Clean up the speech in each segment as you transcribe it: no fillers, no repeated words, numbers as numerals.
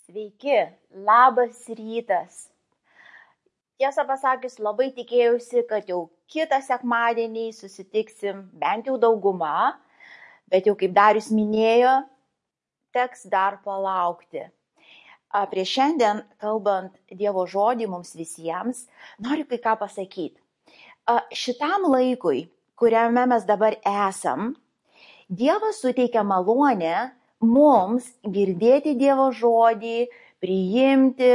Sveiki, labas rytas. Tiesą pasakius, labai tikėjausi, kad jau kitą sekmadienį susitiksim bent jau dauguma, bet jau kaip Darius minėjo, teks dar palaukti. Prieš šiandien, kalbant Dievo žodį mums visiems, noriu kai ką pasakyti. Šitam laikui, kuriame mes dabar esam, Dievas suteikia malonę mums girdėti Dievo žodį, priimti,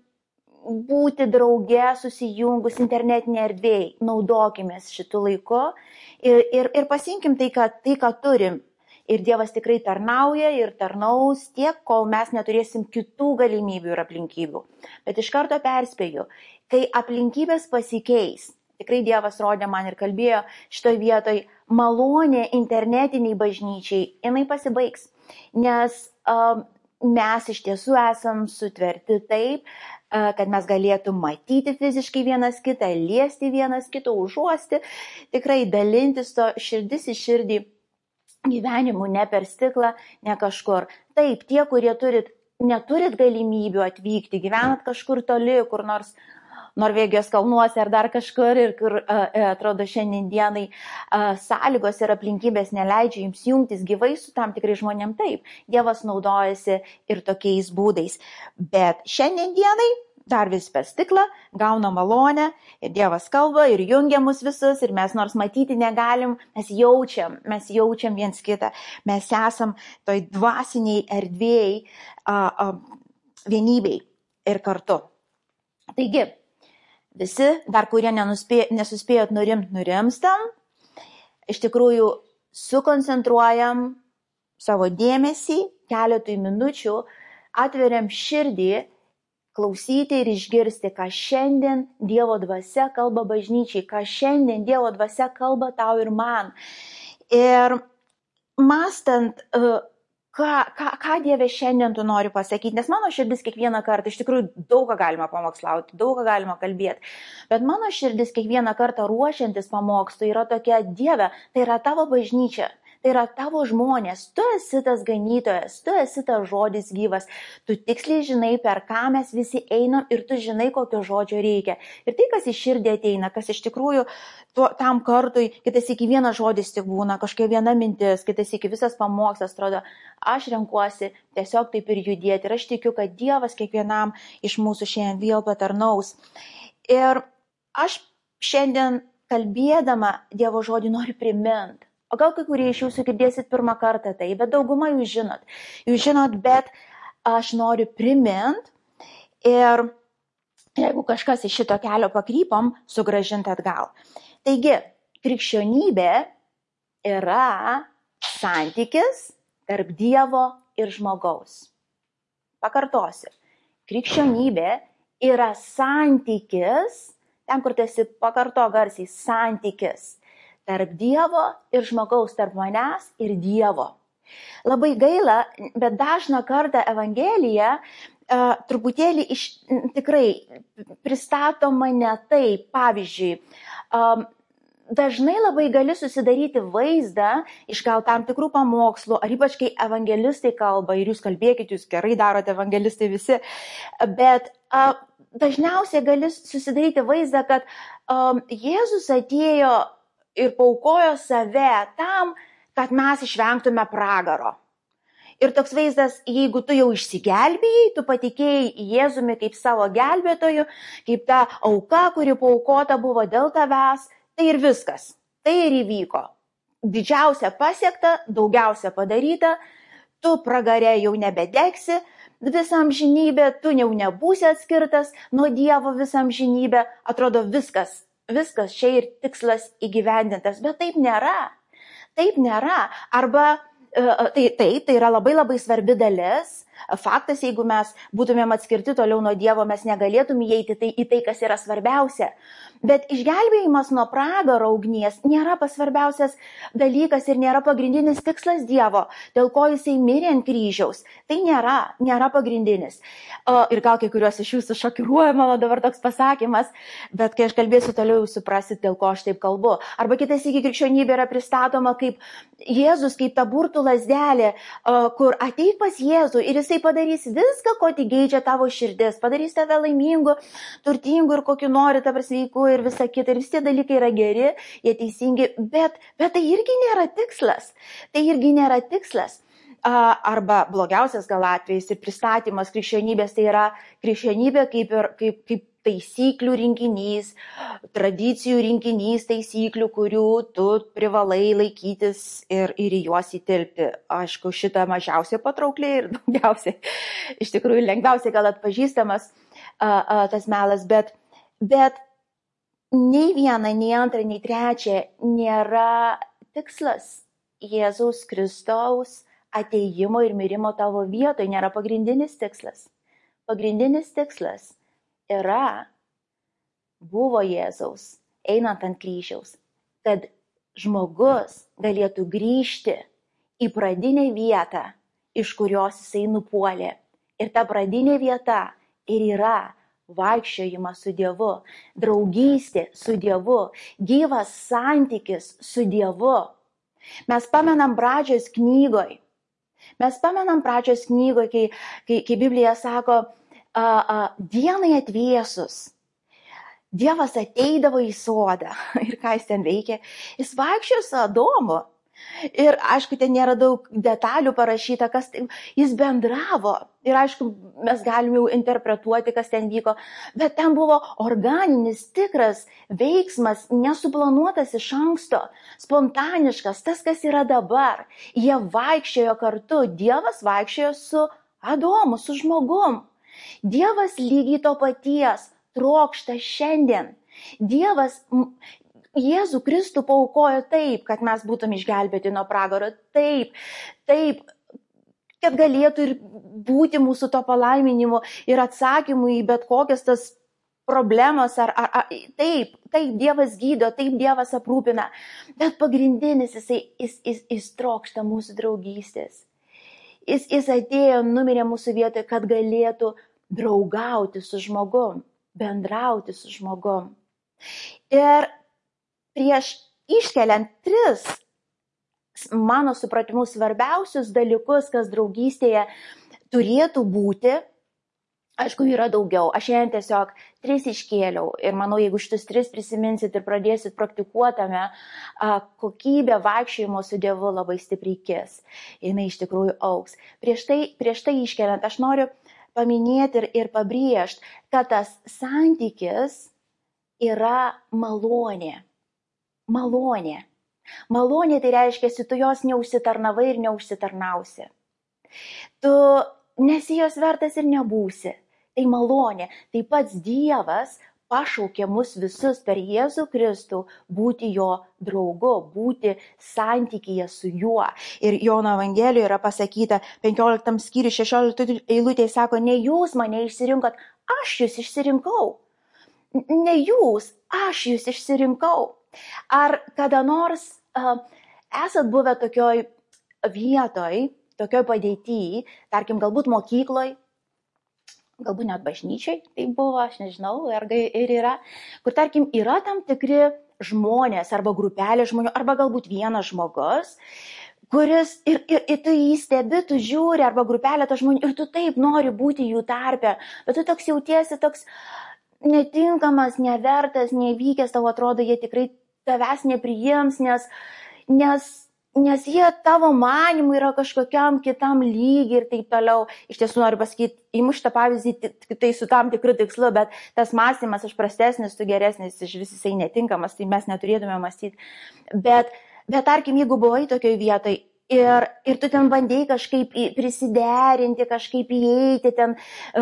būti drauge, susijungus internetinėje erdvėje. Naudokimės šitų laiku ir pasimkim tai, ką turim. Ir Dievas tikrai tarnauja ir tarnaus tiek, kol mes neturėsim kitų galimybių ir aplinkybių. Bet iš karto perspėju, kai aplinkybės pasikeis, tikrai Dievas rodė man ir kalbėjo šitoje vietoje, malonė internetiniai bažnyčiai, jinai pasibaigs. Nes mes iš tiesų esam sutverti taip, kad mes galėtum matyti fiziškai vienas kitą, liesti vienas kitą, užuosti, tikrai dalintis to širdis į širdį gyvenimu, ne per stiklą, ne kažkur. Taip, tie, kurie neturit galimybių atvykti, gyvenat kažkur toli, kur nors Norvegijos kalnuose ar dar kažkur, ir kur, atrodo, šiandien dienai sąlygos ir aplinkybės neleidžia jums jungtis gyvai su tam tikrai žmonėm, taip, Dievas naudojasi ir tokiais būdais. Bet šiandien dienai dar vis per stiklą gauna malonę ir Dievas kalba ir jungia mus visus ir mes nors matyti negalim, mes jaučiam viens kitą, mes esam toj dvasiniai erdvėjai, vienybei ir kartu. Taigi, visi, dar kurie nesuspėjot nurimstam, iš tikrųjų sukoncentruojam savo dėmesį keletui minučių, atveriam širdį, klausyti ir išgirsti, ką šiandien Dievo dvasia kalba bažnyčiai, ką šiandien Dievo dvasia kalba tau ir man. Ir mąstant, ką Dieve šiandien tu nori pasakyti, nes mano širdis kiekvieną kartą, iš tikrųjų daug ką galima pamokslauti, daug ką galima kalbėti, bet mano širdis kiekvieną kartą ruošiantis pamokslui yra tokia: Dieve, tai yra tavo bažnyčia. Tai yra tavo žmonės, tu esi tas ganytojas, tu esi tas žodis gyvas, tu tiksliai žinai, per ką mes visi einam ir tu žinai, kokio žodžio reikia. Ir tai, kas iš širdį ateina, kas iš tikrųjų tam kartui, kitas iki vienas žodis tik būna, kažkokia viena mintis, kitas iki visas pamokslas, atrodo, aš renkuosi tiesiog taip ir judėti. Ir aš tikiu, kad Dievas kiekvienam iš mūsų šiandien vėl patarnaus. Ir aš šiandien kalbėdama Dievo žodį noriu priminti. O gal kai kurie iš jūsų girdėsit pirmą kartą tai, bet dauguma jūs žinot. Jūs žinot, bet aš noriu primint ir jeigu kažkas iš šito kelio pakrypom, sugrąžinti atgal. Taigi, krikščionybė yra santykis tarp Dievo ir žmogaus. Pakartosiu. Krikščionybė yra santykis, ten kur tu esi, pakarto garsiai, santykis tarp Dievo ir žmogaus, tarp manęs ir Dievo. Labai gaila, bet dažną kartą Evangelija truputėlį tikrai pristatoma ne taip. Pavyzdžiui, dažnai labai gali susidaryti vaizdą iš gal tam tikrų pamokslų, ar ypač kai evangelistai kalba, ir jūs kalbėkit, jūs gerai darote evangelistai visi, bet dažniausiai gali susidaryti vaizdą, kad Jėzus atėjo ir paaukojo save tam, kad mes išvengtume pragaro. Ir toks vaizdas, jeigu tu jau išsigelbėjai, tu patikėjai Jėzumi kaip savo gelbėtoju, kaip ta auka, kuri paaukota buvo dėl tavęs, tai ir viskas. Tai ir įvyko. Didžiausia pasiekta, daugiausia padaryta, tu pragare jau nebedegsi, visą amžinybę, tu jau nebūsi atskirtas nuo Dievo visą amžinybę, atrodo viskas čia ir tikslas įgyvendintas, bet taip nėra. Taip nėra. Arba tai yra labai labai svarbi dalis. Faktas, jeigu mes būtumėm atskirti toliau nuo Dievo, mes negalėtum įeiti į tai, kas yra svarbiausia. Bet išgelbėjimas nuo pragaro ugnies nėra pats svarbiausias dalykas ir nėra pagrindinis tikslas Dievo, dėl ko jisai mirė ant kryžiaus. Tai nėra pagrindinis. Ir gal kai kuriuos iš jūsų šokiruoja mano dabar toks pasakymas, bet kai aš kalbėsiu toliau, jūs suprasit, dėl ko aš taip kalbu. Arba kitas iki krikščionybė yra pristatoma kaip Jėzus, kaip ta burtų lazdelė, kur ateik pas Jėzų ir jisai jisai padarys viską, ko tik geidžia tavo širdis, padarys tave laimingu, turtingu ir kokiu nori, tavo sveiku ir visa kita. Ir visi tie dalykai yra geri, jie teisingi, bet tai irgi nėra tikslas. Tai irgi nėra tikslas. Arba blogiausias gal atvejais ir pristatymas krikščionybės, tai yra krikščionybė kaip taisyklių rinkinys, tradicijų rinkinys taisyklių, kurių tu privalai laikytis ir į juos įtilpti. Aišku, šitą mažiausiai patraukliai ir daugiausiai, iš tikrųjų lengviausiai gal atpažįstamas tas melas, bet nei viena, nei antra, nei trečia nėra tikslas Jėzaus Kristaus ateimo ir mirimo tavo vietoje, nėra pagrindinis tikslas. Pagrindinis tikslas buvo Jėzaus, einant ant kryžiaus, kad žmogus galėtų grįžti į pradinę vietą, iš kurios jisai nupuolė. Ir ta pradinė vieta ir yra vaikščiojimas su Dievu, draugystė su Dievu, gyvas santykis su Dievu. Mes pamenam pradžios knygoje, kai Biblija sako, dienai atvėsus, Dievas ateidavo į sodą. Ir ką jis ten veikė? Jis vaikščiojo su Adomu. Ir aišku, ten nėra daug detalių parašyta, jis bendravo. Ir aišku, mes galim jau interpretuoti, kas ten vyko. Bet ten buvo organinis, tikras veiksmas, nesuplanuotas iš anksto, spontaniškas, tas, kas yra dabar. Jie vaikščiojo kartu. Dievas vaikščiojo su Adomu, su žmogum. Dievas lygiai to paties trokšta šiandien. Dievas Jėzų Kristų paaukojo taip, kad mes būtum išgelbėti nuo pragaro, taip, kad galėtų ir būti mūsų to palaiminimu ir atsakymu į bet kokias tas problemos, taip, Dievas gydo, taip Dievas aprūpina, bet pagrindinis jis trokšta mūsų draugystės. Jis atėjo, numirė mūsų vietoje, kad galėtų draugauti su žmogum, bendrauti su žmogum. Ir prieš iškeliant 3, mano supratimu, svarbiausius dalykus, kas draugystėje turėtų būti, aišku, yra daugiau. Aš šiandien tiesiog 3 iškėliau ir manau, jeigu šitus 3 prisiminsit ir pradėsit praktikuotame, kokybė vaikščiojimo su Dievu labai stipriai kis. Jinai iš tikrųjų augs. Prieš tai iškeliant, aš noriu paminėti ir pabrėžti, kad tas santykis yra malonė. Malonė tai reiškia, tu jos neužsitarnavai ir neužsitarnausi. Tu nesi jos vertas ir nebūsi. Tai malonė. Tai pats Dievas pašaukė mus visus per Jėzų Kristų būti jo draugu, būti santykyje su juo. Ir Jono Evangelijoje yra pasakyta 15 skyriui 16 eilutėje, sako, ne jūs mane išsirinkot, aš jūs išsirinkau. Ne jūs, aš jūs išsirinkau. Ar kada nors esat buvę tokioj vietoj, tokioj padėtyj, tarkim, galbūt mokykloj, galbūt net bažnyčiai, tai buvo, aš nežinau, ir yra, kur, tarkim, yra tam tikri žmonės, arba grupelė žmonių, arba galbūt vienas žmogus, kuris, ir tu jį stebi, tu žiūri, arba grupelė to žmonių, ir tu taip nori būti jų tarpe, bet tu toks jautiesi toks netinkamas, nevertas, nevykęs, tau atrodo, jie tikrai tavęs nepriims, nes jie tavo manimu yra kažkokiam kitam lygiai ir taip toliau. Iš tiesų noriu pasakyti, imu šitą pavyzdį tai su tam tikru tikslu, bet tas mąstymas, aš prastesnis, tu geresnis, iš vis jisai netinkamas, tai mes neturėtume mąstyti. Bet tarkim, jeigu buvai tokioj vietoj ir tu ten bandėjai kažkaip prisiderinti, kažkaip įeiti, ten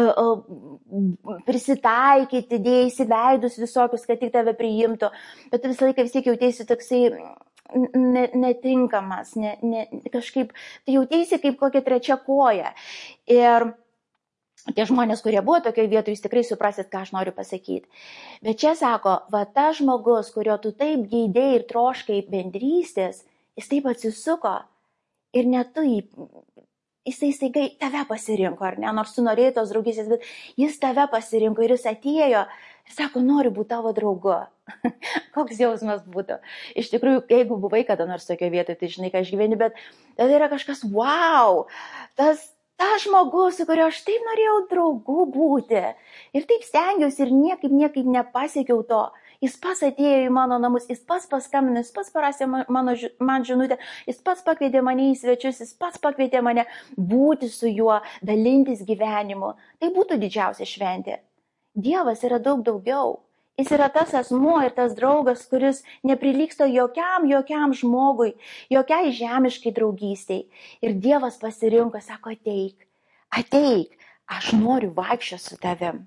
prisitaikyti, dėjai veidus visokius, kad tik tave priimtų, bet tu visą laiką vis tiek jautėsi toksai netinkamas, kažkaip, tu jautėsi kaip kokia trečia koja. Ir tie žmonės, kurie buvo tokioje vietoje, jūs tikrai suprasit, ką aš noriu pasakyti. Bet čia sako, va ta žmogus, kurio tu taip geidėjai ir troškai bendrystės, jis taip atsisuko ir net tu jisai staigai tave pasirinko, ar ne, nors tu norėjai tos draugystės, bet jis tave pasirinko ir jis atėjo ir sako, noriu būti tavo draugu. Koks jausmas būtų. Iš tikrųjų, jeigu buvai kada nors tokioje vietoje, tai žinai, ką aš gyveni, bet tai yra kažkas, wow, tas Ta žmogus, su kuriuo aš taip norėjau draugų būti. Ir taip stengiausi ir niekaip nepasiekiau to. Jis pats atėjo į mano namus, jis pats paskambino, jis pats parašė man žinutę, jis pats pakvietė mane į svečius, jis pats pakvietė mane būti su juo, dalintis gyvenimu. Tai būtų didžiausia šventė. Dievas yra daug daugiau. Jis yra tas asmuo ir tas draugas, kuris neprilygsta jokiam žmogui, jokiai žemiškai draugystiai. Ir Dievas pasirinko, sako, ateik, aš noriu vaikščioti su tavim.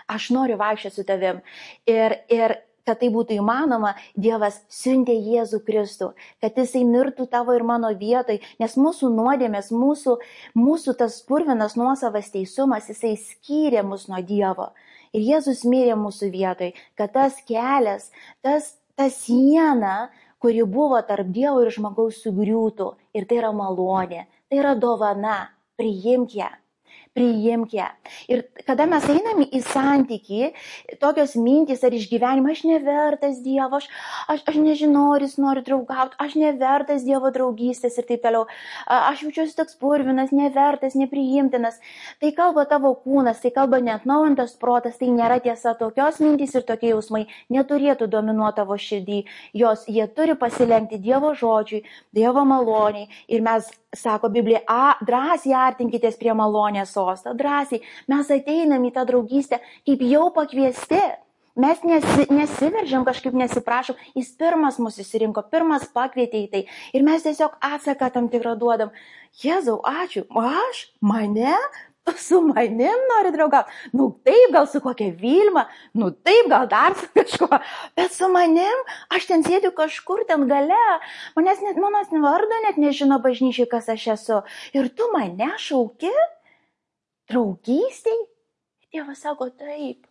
Ir kad tai būtų įmanoma, Dievas siuntė Jėzų Kristų, kad jisai mirtų tavo ir mano vietoj, nes mūsų nuodėmės, mūsų tas purvinas nuosavas teisumas, jisai skyrė mus nuo Dievo. Ir Jėzus mirė mūsų vietoj, kad tas kelias, ta siena, kuri buvo tarp Dievo ir žmogaus sugriūtų. Ir tai yra malonė, tai yra dovana, priimk ją. Ir kada mes einame į santykį, tokios mintys ar išgyvenimai, aš nevertas Dievo, aš nežinau, ar jis nori draugauti, aš nevertas Dievo draugystės ir taip toliau, aš jaučiuosi toks purvinas, nevertas, nepriimtinas. Tai kalba tavo kūnas, tai kalba neatnaujintas protas, tai nėra tiesa. Tokios mintys ir tokie jausmai neturėtų dominuoti tavo širdį. Jie turi pasilenkti Dievo žodžiui, Dievo maloniai. Ir mes, sako Biblija, drąsiai artinkitės prie malonės sostą, drąsiai. Mes ateinam į tą draugystę kaip jau pakviesti. Mes nesiveržiam, kažkaip nesiprašom. Jis pirmas mus įsirinko, pirmas pakvietė į tai. Ir mes tiesiog atsaką tam tikrą duodam. Jėzau, ačiū. Mane? Tu su manim nori draugauti? Taip, gal su kokia Vilma, taip, gal dar su kažkuo. Bet su manim, aš ten sėdžiu kažkur ten gale. Manos vardo net nežino bažnyčiai, kas aš esu. Ir tu mane šauki? Draugystiai? Dievas sako, taip,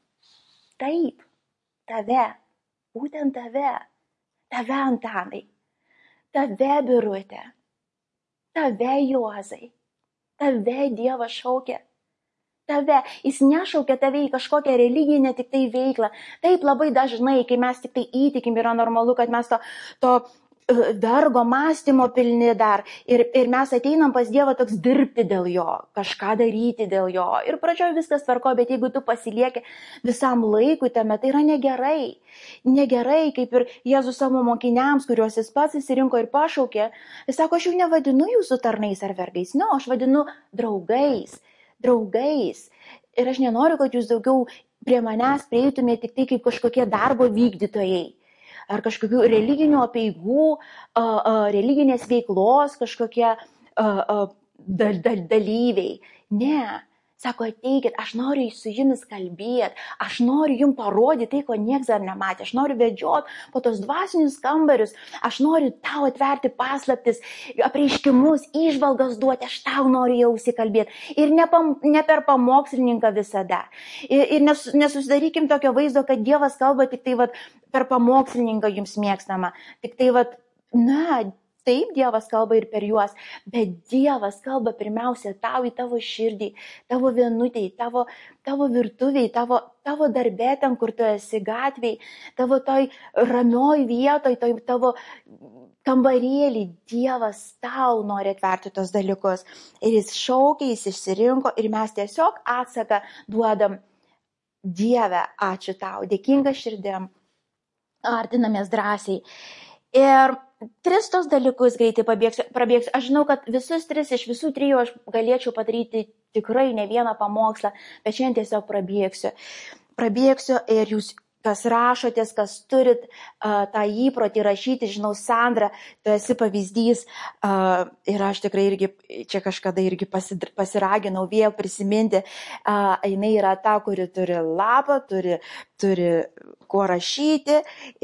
tave, būtent tave Antanai, tave Birutė, tave Juozai, tave Dievas šaukia, jis nešaukia tave į kažkokią religinę tik tai veiklą. Taip labai dažnai, kai mes tik tai įtikim, yra normalu, kad mes to vergo mąstymo pilni dar. Ir mes ateinam pas Dievą toks dirbti dėl jo, kažką daryti dėl jo. Ir pradžioje viskas tvarko, bet jeigu tu pasilieki visam laikui tame, tai yra negerai. Negerai, kaip ir Jėzus savo mokiniams, kuriuos jis pats įsirinko ir pašaukė. Jis sako, aš jau nevadinu jūsų tarnais ar vergais, aš vadinu draugais. Ir aš nenoriu, kad jūs daugiau prie manęs prieitumėte tik tai kaip kažkokie darbo vykdytojai. Ar kažkokių religinių apeigų, religinės veiklos kažkokie dalyviai. Ne. Sako, ateikit, aš noriu su jumis kalbėti, aš noriu jums parodyti tai, ko nieks dar nematė, aš noriu vedžioti po tos dvasinius kambarius, aš noriu tau atverti paslaptis, apreiškimus, įžvalgas duoti, aš tau noriu jau įsikalbėti. Ir ne per pamokslininką visada. Ir nesusidarykim tokio vaizdo, kad Dievas kalba tik tai per pamokslininką jums mėgstama. Tik tai taip, Dievas kalba ir per juos, bet Dievas kalba pirmiausia tau į tavo širdį, tavo vienutėj, tavo virtuviai, tavo darbė ten, kur tu esi gatvėj, tavo toj ramioj vietoj, tavo kambarėlį. Dievas tau nori atverti tos dalykus. Ir jis šaukia, jis išsirinko ir mes tiesiog atsaką duodam. Dieve, ačiū tau, dėkinga širdim, artinamės drąsiai. Ir 3 tos dalykus greitai prabėgsiu. Aš žinau, kad visus 3 iš visų 3 aš galėčiau padaryti tikrai ne vieną pamokslą, bet šiandien tiesiog prabėgsiu ir jūs, kas rašotės, kas turit tą įprotį rašyti, žinau, Sandra, tu esi pavyzdys ir aš tikrai irgi čia kažkada irgi pasiraginau vėl prisiminti. Jinai yra ta, kuri turi lapą, turi kuo rašyti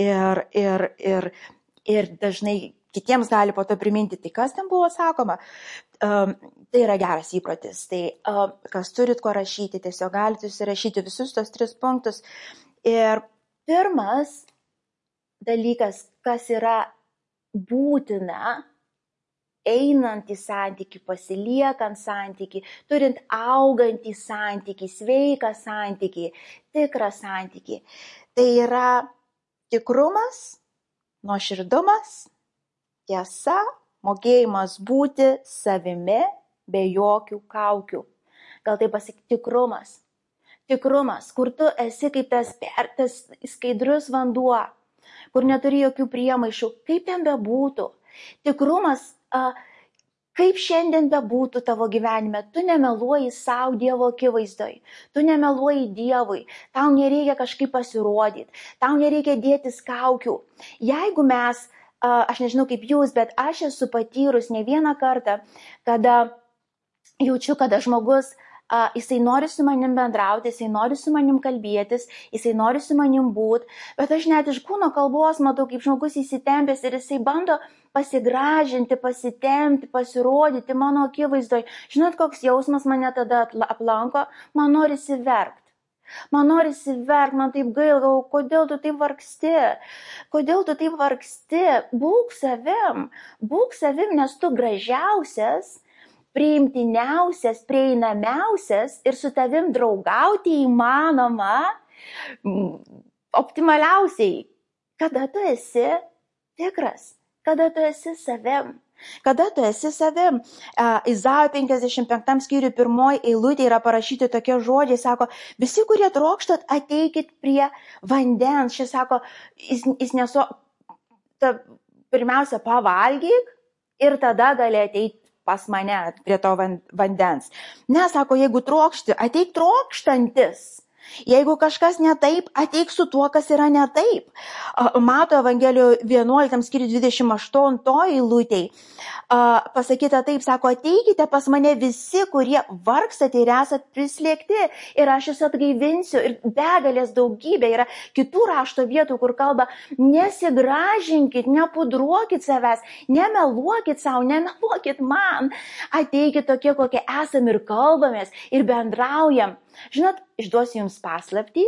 ir dažnai kitiems gali po to priminti, tai kas ten buvo sakoma. Tai yra geras įprotis. Tai kas turit ko rašyti, tiesiog galite užsirašyti visus tos 3 punktus. Ir pirmas dalykas, kas yra būtina, einant į santykį, pasiliekant santykį, turint augantį santykį, sveiką santykį, tikrą santykį, tai yra tikrumas, nuoširdumas, tiesa, mokėjimas būti savimi be jokių kaukių. Gal tai pasakyti tikrumas. Tikrumas, kur tu esi kaip tas skaidrus vanduo, kur neturi jokių priemaišų, kaip ten bebūtų. Tikrumas, kaip šiandien bebūtų tavo gyvenime, tu nemeluoji savo Dievo akivaizdoj, tu nemeluoji Dievui, tau nereikia kažkaip pasirodyti, tau nereikia dėtis kaukių. Jeigu mes, aš nežinau kaip jūs, bet aš esu patyrus ne vieną kartą, kada jaučiu, kada žmogus, jisai nori su manim bendrauti, jisai nori su manim kalbėtis, jisai nori su manim būt, bet aš net iš kūno kalbos matau, kaip žmogus įsitempęs ir jisai bando pasigražinti, pasitempti, pasirodyti mano akivaizdoj. Žinot, koks jausmas mane tada aplanko? Man norisi verkt. Man taip gaila, kodėl tu taip vargsti? Kodėl tu taip vargsti? Būk savim, nes tu gražiausias, priimtiniausias, prieinamiausias ir su tavim draugauti įmanoma optimaliausiai, kada tu esi tikras, kada tu esi savim. Kada tu esi savim. Izaijo 55 skyriui 1 eilutė yra parašyti tokie žodžiai, sako, visi, kurie trokštat, ateikit prie vandens. Šis sako, jis pirmiausia pavalgyk ir tada gali ateiti pas mane prie to vandens. Ne, sako, jeigu trokšti, ateik trokštantis. Jeigu kažkas ne taip, ateik su tuo, kas yra ne taip. Mato Evangelijų 11 skyriui 28 eilutėj pasakyta taip, sako, ateikite pas mane visi, kurie vargstate ir esat prislėgti ir aš jūs atgaivinsiu. Ir begalės daugybė yra kitų rašto vietų, kur kalba, nesigražinkit, nepudruokit savęs, nemeluokit savo, nemeluokit man. Ateikit tokie, kokie esam ir kalbamės ir bendraujam. Žinot, išduosiu jums paslaptį,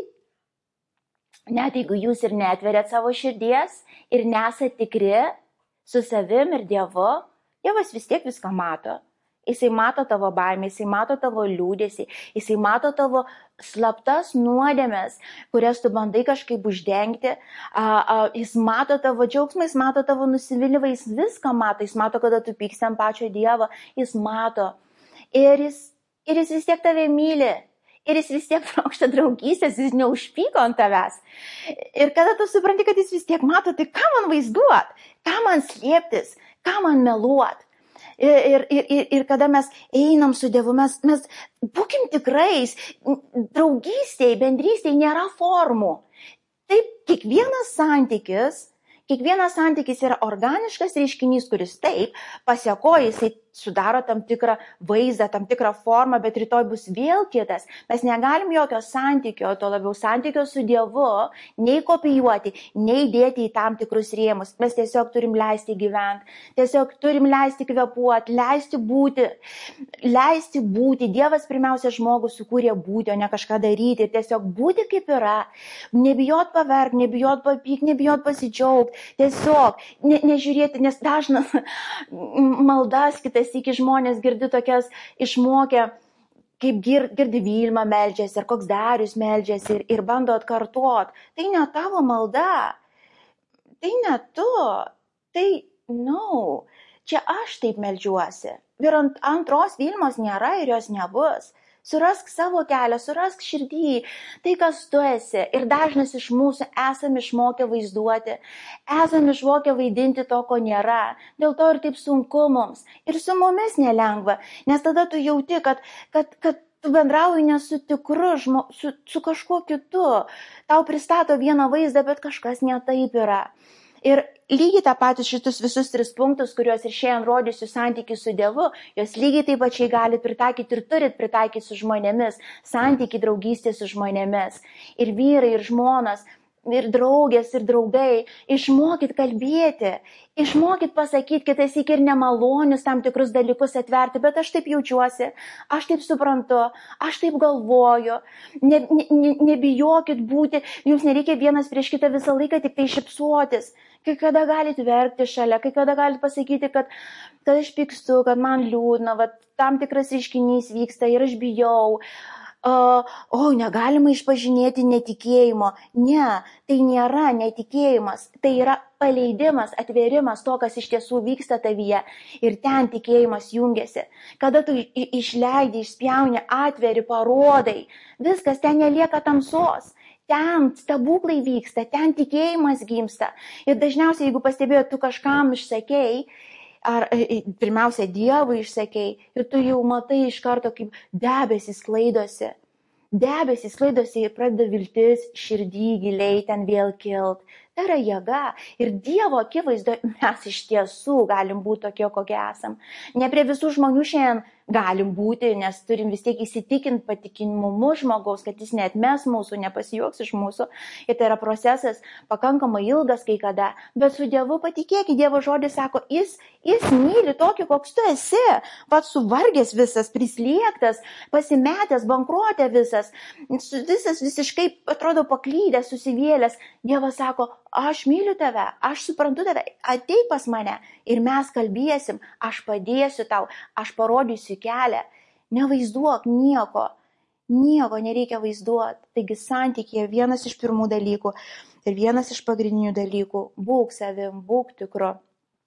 net jeigu jūs ir neatveriat savo širdies ir nesat tikri su savim ir Dievu, Dievas vis tiek viską mato. Jisai mato tavo baimę, jisai mato tavo liūdesį, jisai mato tavo slaptas nuodėmes, kurias tu bandai kažkaip uždengti. Jis mato tavo džiaugsmą, jis mato tavo nusivylimą, jis viską mato, jis mato, kada tu pyksti ant pačio Dievo, jis mato. Ir jis vis tiek tave myli. Ir jis vis tiek trokšta draugystės, jis neužpyko ant tavęs. Ir kada tu supranti, kad jis vis tiek mato, tai ką man vaizduot, ką man slėptis, ką man meluot. Ir kada mes einam su Dievu, mes būkim tikrais, draugystėj, bendrystėj nėra formų. Taip, kiekvienas santykis yra organiškas reiškinys, kuris taip, pasiekoja, jisai sudaro tam tikrą vaizdą, tam tikrą formą, bet rytoj bus vėl kitas. Mes negalim jokio santykio, to labiau santykio su Dievu, nei kopijuoti, nei dėti į tam tikrus rėmus. Mes tiesiog turim leisti gyventi, tiesiog turim leisti kvėpuoti, leisti būti. Dievas pirmiausia žmogų sukūrė būti, o ne kažką daryti. Ir tiesiog būti kaip yra. Nebijot paverk, nebijot papyk, nebijot pasidžiaugti. Tiesiog nežiūrėti, nes dažnas maldas kitas iki žmonės girdi tokias išmokę, kaip girdi Vilma meldžiasi, ar koks Darius meldžiasi ir bando atkartot. Tai ne tavo malda, tai ne tu, čia aš taip meldžiuosi. Ir antros Vilmos nėra ir jos nebus. Surask savo kelią, surask širdį, tai kas tu esi. Ir dažnas iš mūsų esame išmokę vaizduoti, esame išmokę vaidinti to, ko nėra. Dėl to ir taip sunku mums. Ir su mumis nelengva, nes tada tu jauti, kad tu bendrauji nesu tikru, su kažkuo kitu. Tau pristato vieną vaizdą, bet kažkas ne taip yra. Ir lygiai tą patį šitus visus 3 punktus, kuriuos ir šiandien rodysiu santykį su Dievu, jos lygiai taip pačiai galite pritaikyti ir turit pritaikyti su žmonėmis, santykį draugystė su žmonėmis. Ir vyrai, ir žmonos, ir draugės, ir draugai, išmokit kalbėti, išmokit pasakyti kitais ir nemalonius tam tikrus dalykus atverti, bet aš taip jaučiuosi, aš taip suprantu, aš taip galvoju, nebijokit būti, jums nereikia vienas prieš kitą visą laiką tik tai šypsotis, kai kada galite verkti šalia, kai kada galite pasakyti, kad aš pykstu, kad man liūdna, tam tikras reiškinys vyksta ir aš bijau. negalima išpažinėti netikėjimo. Ne, tai nėra netikėjimas, tai yra paleidimas, atvėrimas to, kas iš tiesų vyksta tavyje ir ten tikėjimas jungiasi. Kada tu išleidi, išspjauni, atveri, parodai, viskas, ten nelieka tamsos. Ten stebuklai vyksta, ten tikėjimas gimsta. Ir dažniausiai, jeigu pastebėjai, tu kažkam išsakei, ar pirmiausia Dievui išsakei, ir tu jau matai iš karto, kaip debesys sklaidosi. Debesys sklaidosi ir pradeda viltis širdį giliai ten vėl kilt. Tai yra jėga. Ir Dievo akivaizdoje mes iš tiesų galim būti tokie, kokie esam. Ne prie visų žmonių šiandien galim būti, nes turim vis tiek įsitikinti patikimumu žmogaus, kad jis neatmes mūsų, nepasijuoks iš mūsų. Ir tai yra procesas pakankamai ilgas kai kada. Bet su Dievu patikėkit, Dievo žodis sako, jis myli tokį, koks tu esi. Pats suvargęs visas, prislėgtas, pasimetęs, bankruotė visas visiškai atrodo paklydęs, susivėlęs. Dievas sako, aš myliu tave, aš suprantu tave, ateik pas mane ir mes kalbėsim, aš padėsiu tau, aš parodysiu kelią. Nevaizduok nieko nereikia vaizduoti. Taigi santykyje vienas iš pirmų dalykų ir vienas iš pagrindinių dalykų - būk savim, būk tikru.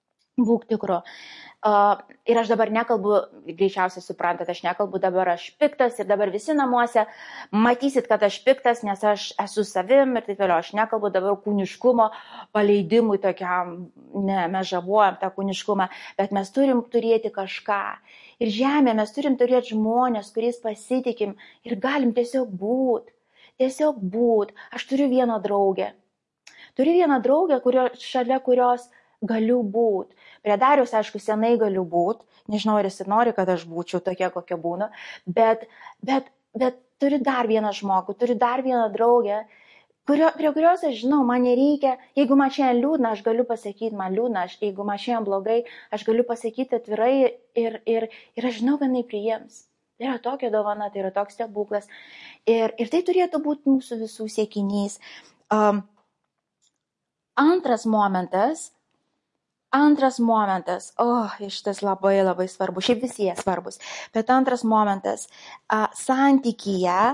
Ir aš dabar nekalbu, greičiausiai suprantat, aš nekalbu dabar aš piktas ir dabar visi namuose matysit, kad aš piktas, nes aš esu savim ir taip vėliau. Aš nekalbu dabar kūniškumo paleidimui tokiam, ne, mes žavuojam tą kūniškumą, bet mes turim turėti kažką. Ir žemė mes turim turėti žmonės, kuriais pasitikim ir galim tiesiog būt. Aš turiu vieną draugę, šalia kurios galiu būti. Prie Dariaus, aišku, senai galiu būti. Nežinau, ar jis nori, kad aš būčiau tokia, kokia būna. Bet turiu dar vieną žmogų, turiu dar vieną draugę, prie kurios aš žinau, man nereikia. Jeigu man šiandien liūdna, aš galiu pasakyti, man liūdna. Jeigu man šiandien blogai, aš galiu pasakyti atvirai ir aš žinau, kad jinai priims. Tai yra tokia dovana, tai yra toks stebuklas. Ir tai turėtų būti mūsų visų siekinys. Antras momentas, šitas labai labai svarbu, šiaip visi jie svarbus, bet antras momentas, santykyje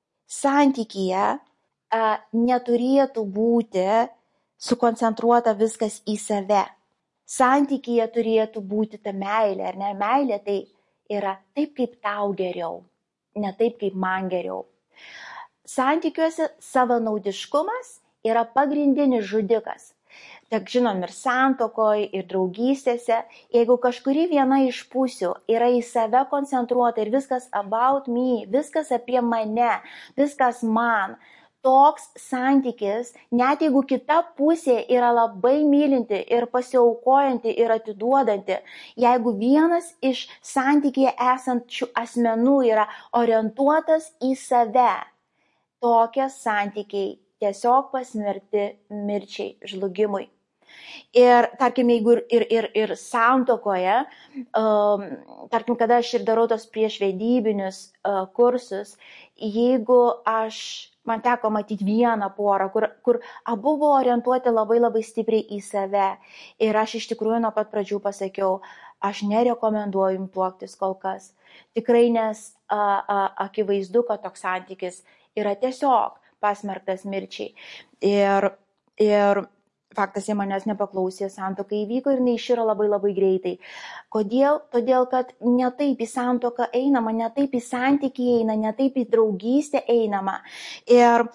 neturėtų būti sukoncentruota viskas į save. Santykyje turėtų būti ta meilė, ar ne? Meilė tai yra taip, kaip tau geriau, ne taip, kaip man geriau. Santykiuose savanaudiškumas yra pagrindinis žudikas. Tiek žinom ir santuokoje, ir draugystėse, jeigu kažkuri viena iš pusių yra į save koncentruota ir viskas about me, viskas apie mane, viskas man, toks santykis, net jeigu kita pusė yra labai mylinti ir pasiaukojanti ir atiduodanti, jeigu vienas iš santykyje esančių asmenų yra orientuotas į save, tokie santykiai tiesiog pasmerkti mirčiai, žlugimui. Ir tarkim, jeigu ir santuokoje, tarkim, kada aš ir darau tos priešvedybinius kursus, jeigu man teko matyti vieną porą, kur abu buvo orientuoti labai labai stipriai į save. Ir aš iš tikrųjų nuo pat pradžių pasakiau, aš nerekomenduoju jums tuoktis kol kas. Tikrai, nes akivaizdu, kad toks santykis yra tiesiog pasmerktas mirčiai. Ir faktas, jie manęs nepaklausė, santuoka įvyko ir neiširo labai labai greitai. Kodėl? Todėl, kad ne taip į santuoką einama, ne taip į santykį eina, ne taip į draugystę einama. Ir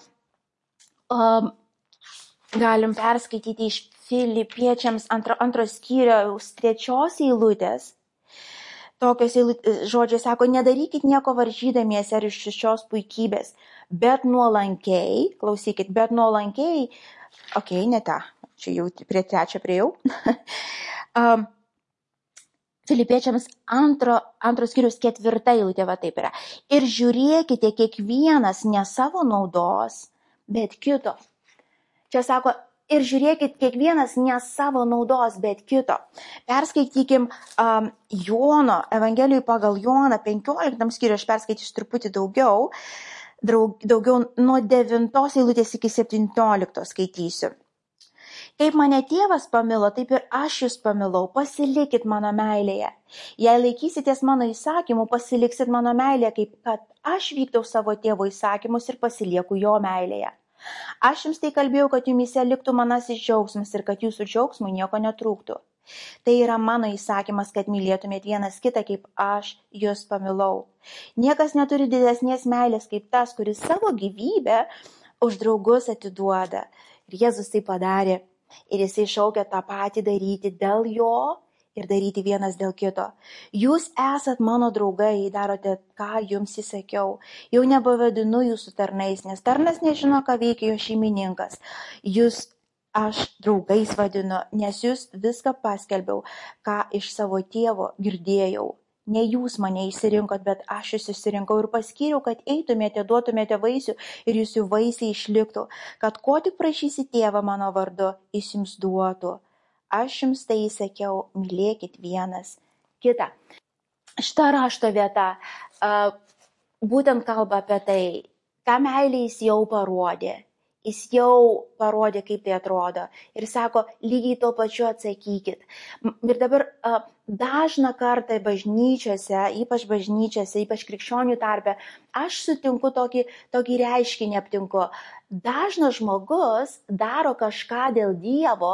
galim perskaityti iš Filipiečiams antro skyriaus 3 eilutės. Tokios žodžiai sako, nedarykit nieko varžydamiesi ar iš šios puikybės, bet nuolankiai, klausykit, ne tą, čia jau prie 3 priejau. Filipiečiams antro skyriaus 4 eilutė, va taip yra. Ir žiūrėkite kiekvienas ne savo naudos, bet kito. Čia sako, ir žiūrėkit kiekvienas ne savo naudos, bet kito. Perskaitykim Jono, Evangelijai pagal Joną 15 skyrių, aš perskaitysiu truputį daugiau nuo 9 eilutės iki 17 skaitysiu. Kaip mane tėvas pamilo, taip ir aš jūs pamilau, pasilikit mano meilėje. Jei laikysitės mano įsakymų, pasiliksit mano meilėje, kaip kad aš vykdau savo tėvo įsakymus ir pasilieku jo meilėje. Aš jums tai kalbėjau, kad jumise liktų manasis džiaugsmas ir kad jūsų džiaugsmui nieko netrūktų. Tai yra mano įsakymas, kad mylėtumėt vienas kitą, kaip aš jūs pamilau. Niekas neturi didesnės meilės kaip tas, kuris savo gyvybę už draugus atiduoda. Ir Jėzus tai padarė. Ir jisai šaukia tą patį daryti dėl jo ir daryti vienas dėl kito. Jūs esat mano draugai, darote, ką jums įsakiau. Jau nebevadinu jūsų tarnais, nes tarnas nežino, ką veikia jo šeimininkas. Jūs aš draugais vadinu, nes jūs viską paskelbiau, ką iš savo tėvo girdėjau. Ne jūs mane išsirinkot, bet aš jūs išsirinkau ir paskyriau, kad eitumėte, duotumėte vaisių ir jūsų vaisiai išliktų, kad ko tik prašysi tėvą mano vardu, jis jums duotų. Aš jums tai įsakiau, mylėkit vienas kitą. Šita rašto vieta būtent kalba apie tai, ką meilė jis jau parodė. Jis jau parodė, kaip tai atrodo. Ir sako, lygiai tuo pačiu atsakykit. Ir dabar dažną kartą bažnyčiose, ypač krikščionių tarpe, aš sutinku tokį reiškinį aptinku. Dažnas žmogus daro kažką dėl Dievo,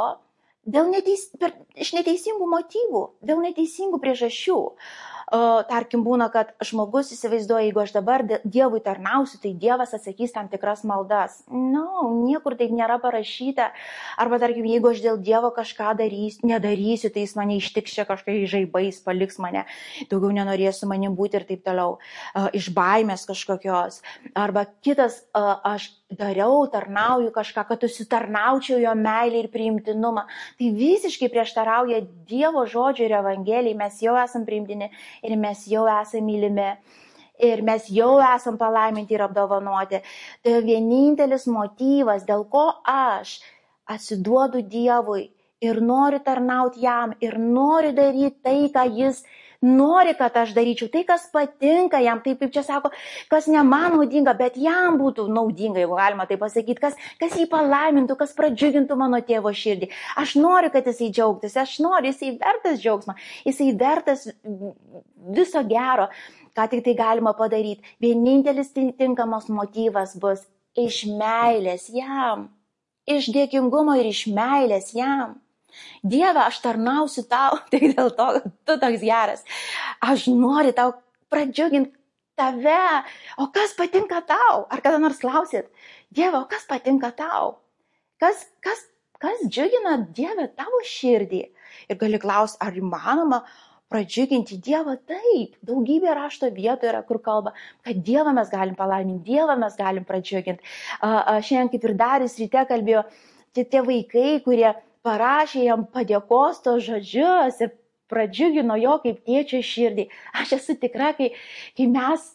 iš neteisingų motyvų, dėl neteisingų priežasčių. Tarkim būna, kad žmogus įsivaizduoja, jeigu aš dabar Dievui tarnausiu, tai Dievas atsakys tam tikras maldas. Niekur taip nėra parašyta. Arba tarkim, jeigu aš dėl Dievo kažką nedarysiu, tai jis mane ištiks čia kažkokiais žaibais, paliks mane, daugiau nenorės su manim būti ir taip toliau. Iš baimės kažkokios. Arba kitas, aš tarnauju kažką, kad užsitarnaučiau jo meilę ir priimtinumą. Tai visiškai prieštarauja Dievo žodžio ir Evangelijai. Mes jau esam priimtini ir mes jau esame mylimi. Ir mes jau esam palaiminti ir apdovanoti. Tai vienintelis motyvas, dėl ko aš atsiduodu Dievui ir noriu tarnauti jam ir noriu daryti tai, ką jis nori, kad aš daryčiau, tai, kas patinka jam, taip kaip čia sako, kas ne man naudinga, bet jam būtų naudinga, jeigu galima tai pasakyti, kas jį palaimintų, kas pradžiugintų mano tėvo širdį. Aš noriu, kad jisai džiaugtųsi, aš noriu, jisai vertas džiaugsmą, jisai vertas viso gero, ką tik tai galima padaryti. Vienintelis tinkamas motyvas bus iš meilės jam, iš dėkingumo ir iš meilės jam. Dieve, aš tarnausiu tau, tik dėl to, kad tu toks geras. Aš noriu tau pradžiuginti tave. O kas patinka tau? Ar kada nors klausit? Dieve, o kas patinka tau? Kas džiugina Dieve tavo širdį? Ir gali klausti, ar įmanoma pradžiuginti Dievą? Taip, daugybė rašto vietų yra, kur kalba, kad Dievą mes galim palaiminti, Dievą mes galim pradžiuginti. Šiandien kaip ir Darius ryte kalbėjo, tie vaikai, kurie parašė jam padėkos tos žodžius ir pradžiugino jo kaip tėčio širdį. Aš esu tikra, kai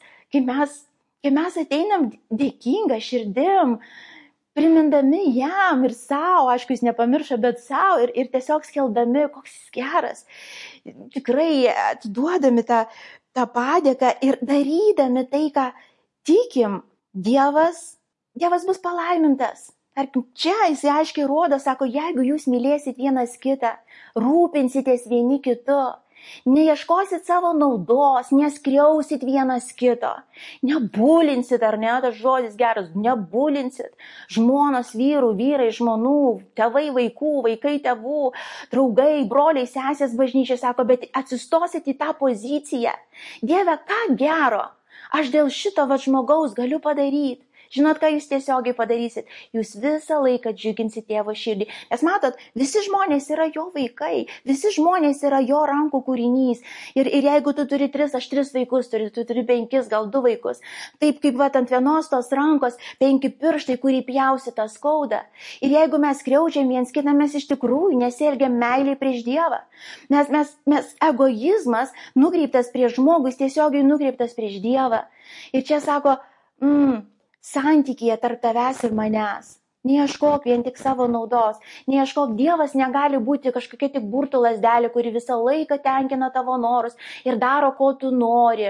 mes ateinam dėkinga širdim, primindami jam ir savo, aišku, jis nepamiršo, bet savo ir tiesiog skeldami, koks jis geras. Tikrai atiduodami tą padėką ir darydami tai, ką tikim, Dievas bus palaimintas. Tarkim, čia jis aiškiai rodo, sako, jeigu jūs mylėsit vienas kitą, rūpinsitės vieni kitu, neieškosit savo naudos, neskriausit vienas kito, nebulinsit, ar ne, tas žodis geras, nebulinsit, žmonos vyrų, vyrai, žmonų, tėvai vaikų, vaikai tėvų, draugai, broliai, sesės bažnyčia, sako, bet atsistosit į tą poziciją. Dieve, ką gero, aš dėl šito žmogaus galiu padaryti. Žinot, ką jūs tiesiogiai padarysit? Jūs visą laiką džiuginsit tėvo širdį. Nes matot, visi žmonės yra jo vaikai, visi žmonės yra jo rankų kūrinys. Ir jeigu tu turi 3, aš 3 vaikus, tu turi 5, gal 2 vaikus. Taip kaip ant vienos tos rankos 5 pirštai, kurį pjausi, tą skauda. Ir jeigu mes skriaudžiam viens kitą, mes iš tikrųjų nesielgiam meiliai prieš Dievą. Mes egoizmas nukreiptas prieš žmogus, tiesiogiai nukreiptas prieš Dievą. Ir čia sako, santykyje tarp tavęs ir manęs. Neieškok vien tik savo naudos. Neieškok, Dievas negali būti kažkokia tik burtų lazdelė, kuri visą laiką tenkina tavo norus ir daro, ko tu nori.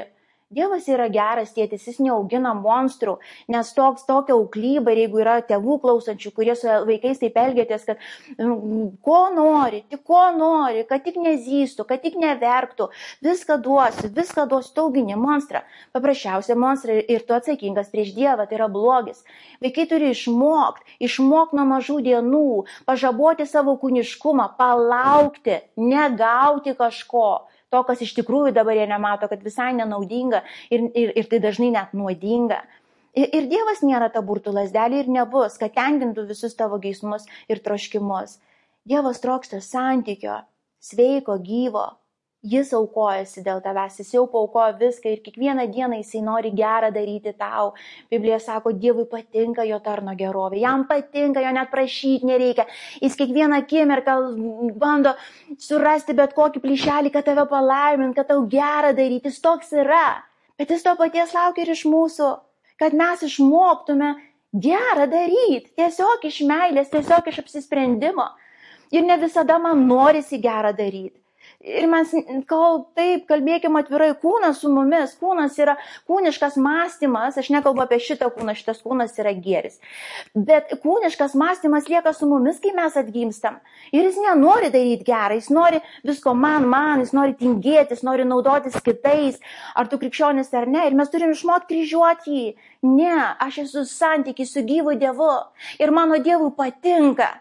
Dievas yra geras tėtis, jis neaugina monstrų, nes tokia auklyba, ir jeigu yra tėvų klausančių, kurie su vaikais taip elgėtės, kad ko nori, kad tik nezystų, kad tik neverktų, viską duosiu, tu augini monstrą. Paprasčiausia monstrą ir tu atsakingas prieš Dievą, tai yra blogis. Vaikai turi išmokti nuo mažų dienų, pažaboti savo kūniškumą, palaukti, negauti kažko. To, kas iš tikrųjų dabar jie nemato, kad visai nenaudinga ir tai dažnai net nuodinga. Ir Dievas nėra ta burtų lazdelė ir nebus, kad tenkintų visus tavo geismus ir troškimus. Dievas trokšta santykio, sveiko, gyvo. Jis aukojasi dėl tavęs, jis jau paaukojo viską ir kiekvieną dieną jisai nori gerą daryti tau. Biblija sako, Dievui patinka jo tarno gerovė, jam patinka, jo net prašyti nereikia. Jis kiekvieną akimirką bando surasti bet kokį plyšelį, kad tave palaimint, kad tau gerą daryti, jis toks yra. Bet jis to paties laukia ir iš mūsų, kad mes išmoktume gerą daryti, tiesiog iš meilės, tiesiog iš apsisprendimo. Ir ne visada man norisi gerą daryti. Ir mes, taip, kalbėkime atvirai, kūnas su mumis, kūnas yra kūniškas mąstymas, aš nekalbu apie šitą kūną, šitas kūnas yra gėris, bet kūniškas mąstymas lieka su mumis, kai mes atgimstam. Ir jis nenori daryti gerą, jis nori visko man, jis nori tingėti, jis nori naudotis kitais, ar tu krikščionis ar ne, ir mes turim išmokti kryžiuoti jį. Ne, aš esu santykiai su gyvu Dievu ir mano Dievui patinka,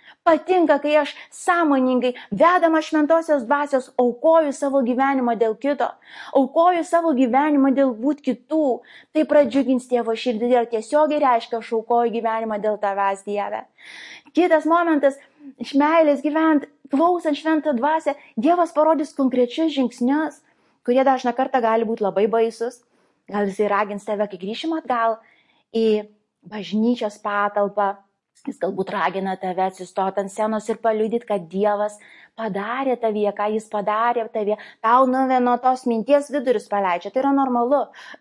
kai aš sąmoningai, vedama šventosios dvasios, aukoju savo gyvenimą dėl kito, aukoju savo gyvenimą dėl būt kitų. Tai pradžiugins Tėvo širdį ir tiesiogiai reiškia, aš aukoju gyvenimą dėl tavęs, Dieve. Kitas momentas, iš meilės gyvent, klausant šventą dvasią, Dievas parodys konkrečius žingsnius, kurie dažną kartą gali būti labai baisus. Gal jisai ragins tave, kai grįšim atgal į bažnyčios patalpą. Jis galbūt ragina tave atsistoti ant scenos ir paliudyti, kad Dievas padarė tavyje, ką jis padarė tavyje. Tau nuo tos minties vidurius paleidžia, tai yra normalu.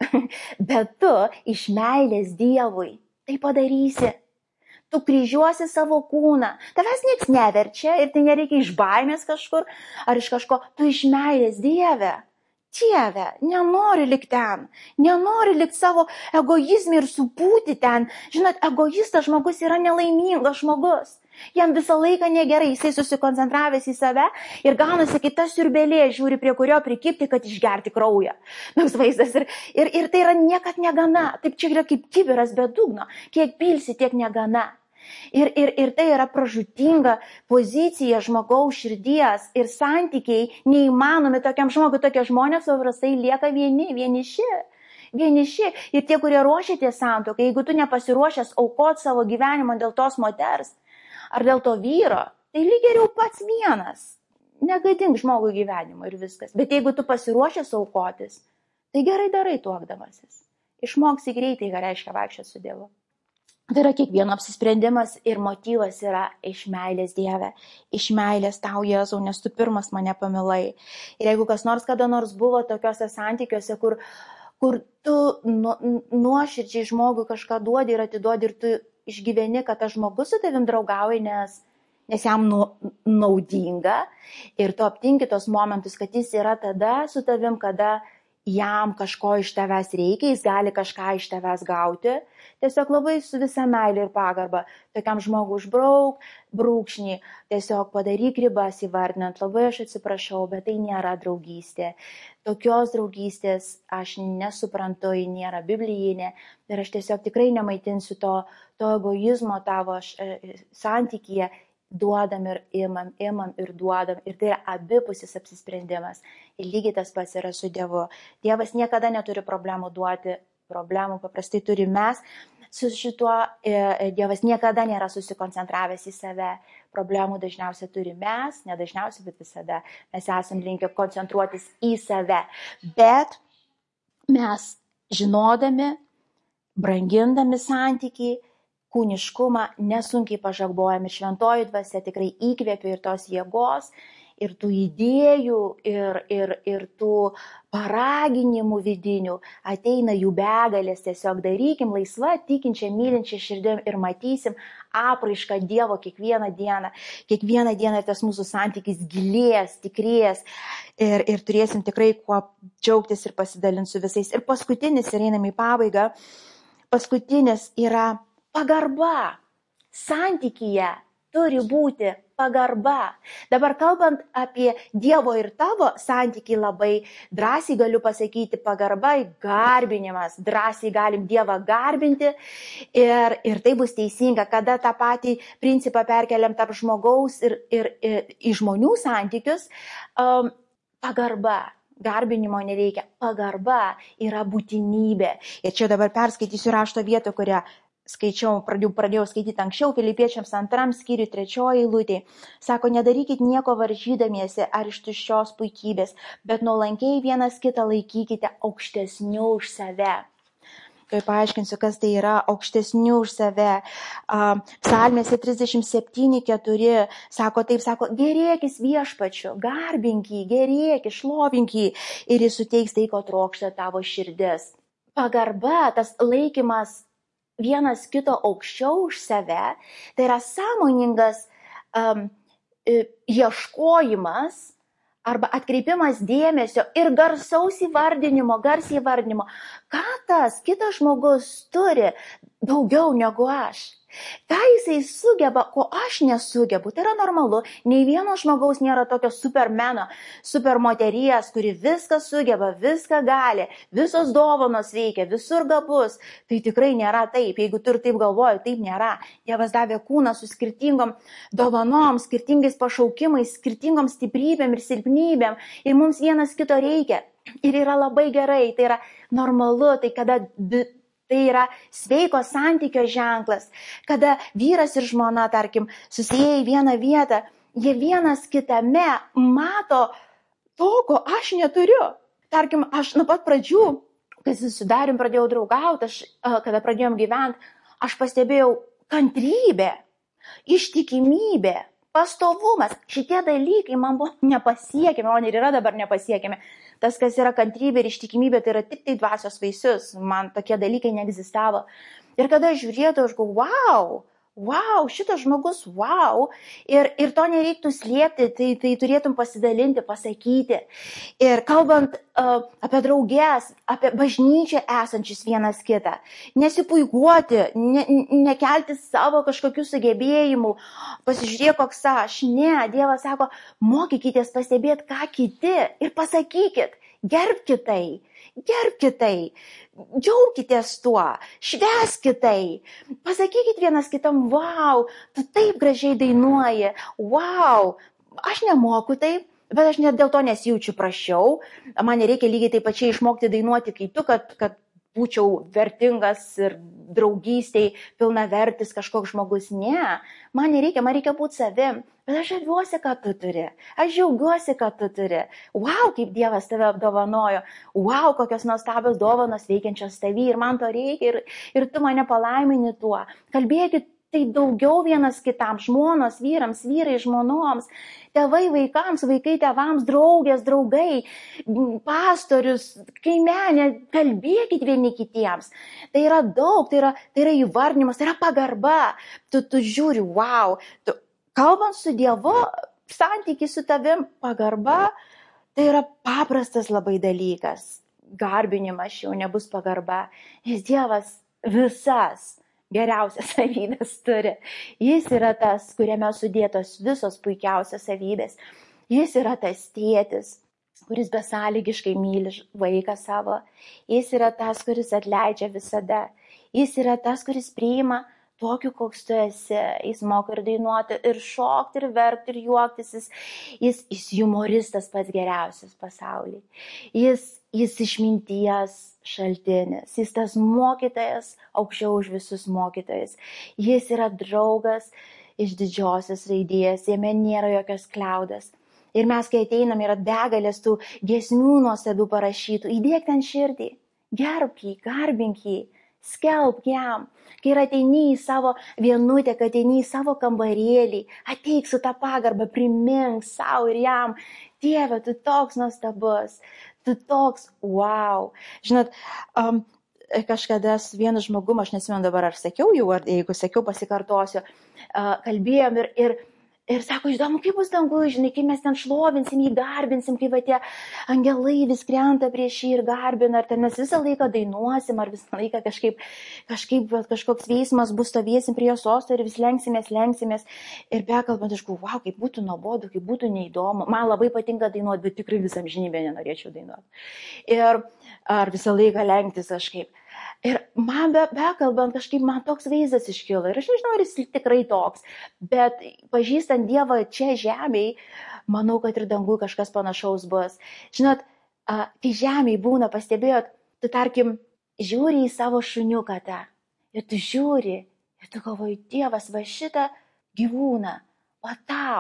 Bet tu iš meilės Dievui tai padarysi. Tu kryžiuosi savo kūną. Tavęs nieks neverčia ir tai nereikia iš baimės kažkur ar iš kažko. Tu iš meilės Dieve. Dieve, nenori likti ten, nenori likti savo egoizmį ir supūti ten. Žinot, egoistas žmogus yra nelaimingas žmogus. Jam visą laiką negerai, jisai susikoncentravęs į save ir gaunasi kaip tas siurbelė, žiūri prie kurio prikipti, kad išgerti kraują. Toks vaizdas. Ir tai yra niekad negana. Taip čia yra kaip kibiras be dugno. Kiek pilsi, tiek negana. Ir tai yra pražūtinga pozicija žmogaus širdies ir santykiai neįmanomi tokiam žmogui. Tokie žmonės paprastai lieka vieniši. Ir tie, kurie ruošiatės santuokai, jeigu tu nepasiruošęs aukoti savo gyvenimą dėl tos moters ar dėl to vyro, tai lyg geriau pats vienas. Negadink žmogui gyvenimo ir viskas. Bet jeigu tu pasiruošęs aukotis, tai gerai darai tuokdamasis. Išmoksi greitai, ką reiškia vaikščioti su Dievu. Tai yra kiekvieno apsisprendimas ir motyvas yra iš meilės Dieve, iš meilės tau Jėzau, nes tu pirmas mane pamilai. Ir jeigu kas nors kada nors buvo tokiuose santykiuose, kur tu nuoširdžiai žmogui kažką duodi ir atiduodi ir tu išgyveni, kad tas žmogus su tavim draugauja, nes jam naudinga ir tu aptinki tos momentus, kad jis yra tada su tavim, kada jam kažko iš tavęs reikia, jis gali kažką iš tavęs gauti. Tiesiog labai su visa meilė ir pagarba. Tokiam žmogui užbrauk brūkšnį, tiesiog padaryk ribas įvardinant, labai aš atsiprašau, bet tai nėra draugystė. Tokios draugystės aš nesuprantu, ji nėra biblijinė ir aš tiesiog tikrai nemaitinsiu to egoizmo tavo santykyje. Duodam ir imam ir duodam. Ir tai yra abipusis apsisprendimas. Ir lygiai tas pats yra su Dievu. Dievas niekada neturi problemų duoti. Problemų paprastai turi mes. Su šituo Dievas niekada nėra susikoncentravęs į save. Problemų dažniausiai turi mes, nedažniausiai, bet visada. Mes esam linkę koncentruotis į save. Bet mes žinodami, brangindami santykį, kūniškumą nesunkiai pažagbojam ir šventoji dvasia tikrai įkvėpia ir tos jėgos ir tų idėjų, ir tų paraginimų vidinių, ateina jų begalės, tiesiog darykim laisvą, tikinčią, mylinčią širdim ir matysim apraišką Dievo kiekvieną dieną. Kiekvieną dieną tas mūsų santykis gilės, tikrės ir turėsim tikrai kuo džiaugtis ir pasidalinti su visais. Ir paskutinis, ir einam į pabaigą, paskutinis yra pagarba. Santykyje turi būti pagarba. Dabar kalbant apie Dievo ir tavo santykį, labai drąsiai galiu pasakyti pagarba, garbinimas. Drąsiai galim Dievą garbinti ir tai bus teisinga, kada tą patį principą perkeliam tarp žmogaus ir į žmonių santykius. Pagarba. Garbinimo nereikia. Pagarba yra būtinybė. Ir čia dabar perskaitysiu rašto vietą, kurią skaičiau, pradėjau skaityti anksčiau, Filipiečiams 2 skyriui 3 eilutė. Sako, nedarykit nieko varžydamiesi ar iš tuščios puikybės, bet nuolankiai vienas kitą laikykite aukštesniu už save. Tai paaiškinsiu, kas tai yra aukštesniu už save. Psalmėse 37:4 sako, gerėkis viešpačiu, garbink jį, gerėk, šlovink jį ir jis suteiks tai, ko trokšta tavo širdis. Pagarba, tas laikymas vienas kito aukščiau už save, tai yra sąmoningas ieškojimas arba atkreipimas dėmesio ir garsiai įvardinimo, ką tas kitas žmogus turi daugiau negu aš. Ką jisai sugeba, ko aš nesugebu, tai yra normalu. Nei vieno žmogaus nėra tokio supermeno, supermoteries, kuri viską sugeba, viską gali, visos dovanos veikia, visur gabus. Tai tikrai nėra taip. Jeigu tu ir taip galvoji, taip nėra. Dievas davė kūną su skirtingom dovanom, skirtingais pašaukimais, skirtingom stiprybėm ir silpnybėm. Ir mums vienas kito reikia. Ir yra labai gerai, tai yra normalu, tai yra sveiko santykio ženklas, kada vyras ir žmona, tarkim, susiję į vieną vietą, jie vienas kitame mato to, ko aš neturiu. Tarkim, aš nuo pat pradžių, kai susidarėm, pradėjau draugauti, kada pradėjom gyventi, aš pastebėjau kantrybę, ištikimybę, pastovumas. Šitie dalykai man buvo nepasiekiami, o ir yra dabar nepasiekiami. Tas, kas yra kantrybė ir ištikimybė, tai yra tik tai dvasios vaisius. Man tokie dalykai neegzistavo. Ir kada aš žiūrėjau, aš galvoju, wow, šitas žmogus, wow. Ir to nereiktų slėpti, tai turėtum pasidalinti, pasakyti. Ir kalbant apie draugės, apie bažnyčią esančius vienas kitą, nesipuikuoti, nekelti savo kažkokių sugebėjimų, pasižiūrėk, koks aš. Ne, Dievas sako, mokykitės pastebėti, ką kiti ir pasakykit, gerbkit tai, džiaukitės tuo, švęskit tai, pasakykit vienas kitam, wow, tu taip gražiai dainuoji, wow, aš nemoku taip, bet aš net dėl to nesijaučiu prašiau, man nereikia lygiai taip pačiai išmokti dainuoti kaip tu, kad būčiau vertingas ir draugystėj pilnavertis kažkoks žmogus. Ne, man nereikia, man reikia būti savim. Bet aš žaviuosi, kad tu turi. Aš džiaugiuosi, kad tu turi. Wow, kaip Dievas tave apdovanojo. Wow, kokios nuostabios dovanos veikiančios tavy. Ir man to reikia. Ir tu mane palaimini tuo. Kalbėkit tai daugiau vienas kitam. Žmonos vyrams, vyrai žmonoms. Tėvai vaikams, vaikai tėvams, draugės, draugai, pastorius, kaimenė, kalbėkit vieni kitiems. Tai yra daug, tai yra įvardinimas, tai yra pagarba. Tu žiūri, wow. Kalbant su Dievu, santykis su tavim, pagarba, tai yra paprastas labai dalykas. Garbinimas jau nebus pagarba, nes Dievas visas geriausias savybės turi. Jis yra tas, kuriame sudėtos visos puikiausios savybės. Jis yra tas tėtis, kuris besąlygiškai myli vaiką savo. Jis yra tas, kuris atleidžia visada. Jis yra tas, kuris priima tokiu, koks tu esi. Jis moka ir dainuoti, ir šokti, ir verkti, ir juoktis. Jis humoristas pats geriausias pasaulyje. Jis išminties šaltinis. Jis tas mokytojas aukščiau už visus mokytojus. Jis yra draugas iš didžiosios raidės. Jame nėra jokios kliaudos. Ir mes, kai ateinam, yra begalės tų giesmių nuostabių parašytų. Įdėk ten širdį. Gerbk jį, garbink jį. skelbk jam. Kai ir ateini į savo vienutę, kai ateini į savo kambarėlį, ateik su tą pagarbą, primink savo ir jam. Dieve, tu toks nuostabus, tu toks, wow. Žinot, kažkada su vienu žmogum, aš nesimenu dabar, ar sakiau jau, ar jeigu sakiau, pasikartosiu, kalbėjom ir sako, įdomu, kaip bus danguj, žinai, kaip mes ten šlovinsim, jį garbinsim, kaip tie angelai vis krenta prieš jį ir garbina, ar ten mes visą laiką dainuosim, ar visą laiką kažkoks veiksmas bus, stovėsim prie jo sosto ir vis lenksimės. Ir bekalbant, aš galvoju, wow, kaip būtų nuobodu, kaip būtų neįdomu. Man labai patinka dainuoti, bet tikrai visam žinybę nenorėčiau dainuoti. Ir ar visą laiką lenktis kažkaip. Ir man bekalbant kažkaip man toks vaizdas iškilo. Ir aš nežinau, ar jis tikrai toks. Bet pažįstant Dievą čia žemėj, manau, kad ir dangui kažkas panašaus bus. Žinot, kai žemėj būna, pastebėjot, tu tarkim žiūri į savo šuniuką tą. Ir tu žiūri, ir tu galvoji, Dievas, va šitą gyvūną, va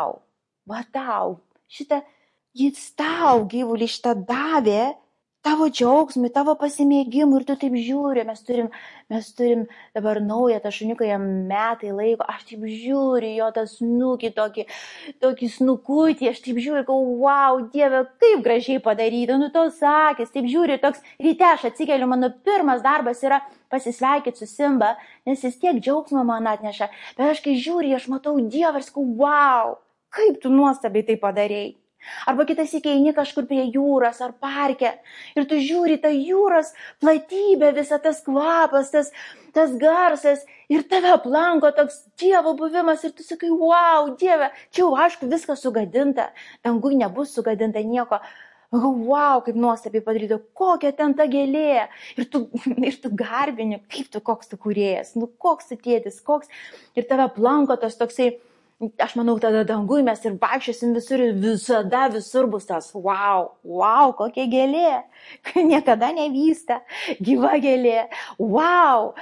tau, šitą, jis tau gyvulį šitą davė, tavo džiaugsmui, tavo pasimėgimui ir tu taip žiūri, mes turim dabar naują tą šuniuką, jam metai laiko, aš taip žiūriu jo tą snukį, tokį snukutį, aš taip žiūriu, wow, Dieve, kaip gražiai padaryta, tos akis, taip žiūriu, toks ryte aš atsikeliu, mano pirmas darbas yra pasisveikyti su Simba, nes jis tiek džiaugsmo man atneša, bet aš kai žiūriu, aš matau Dievą ir sakau, wow, kaip tu nuostabiai tai padarėjai. Arba kitas įkeini kažkur prie jūros ar parke ir tu žiūri tą jūros platybę, visą tas kvapas, tas garsas ir tave aplanko toks Dievo buvimas ir tu sakai, wow, Dieve, čia jau aišku viskas sugadinta, dangui nebus sugadinta nieko. Wow, kaip nuostabiai padaryta, kokia ten ta gėlė. Ir tu garbini, kaip tu, koks tu kūrėjas, koks tu tėtis, koks. Ir tave aplanko tas toksai. Aš manau, tada dangui mes ir vaikščiosim visur ir visada visur bus tas wow, kokia gėlė, niekada nevysta, gyva gėlė, wow.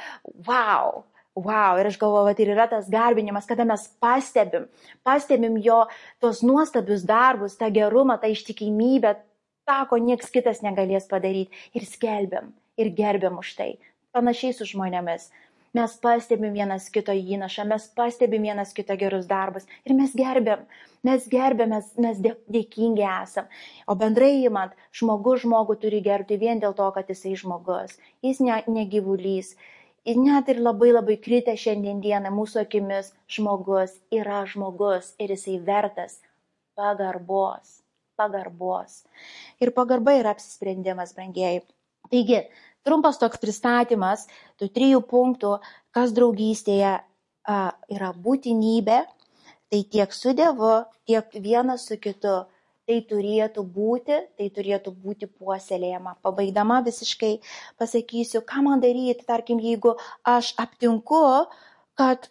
Ir aš galvoju, tai yra tas garbinimas, kada mes pastebim jo tos nuostabius darbus, tą gerumą, tą ištikimybę, tą, ko nieks kitas negalės padaryti ir skelbiam ir gerbiam už tai. Panašiai su žmonėmis. Mes pastebim vienas kito įnašą, mes pastebim vienas kito gerus darbus ir mes gerbiam, mes dėkingi esam. O bendrai įmant, žmogus žmogų turi gerbti vien dėl to, kad jisai žmogus. Jis ne gyvulys. Ir net ir labai kritę šiandien dieną mūsų akimis žmogus yra žmogus ir jisai vertas pagarbos. Ir pagarba yra apsisprendimas, brangieji. Taigi, trumpas toks pristatymas, tų 3 punktų, kas draugystėje yra būtinybė, tai tiek su Dievu, tiek vienas su kitu, tai turėtų būti puoselėjama. Pabaigdama visiškai pasakysiu, ką man daryti, tarkim, jeigu aš aptinku, kad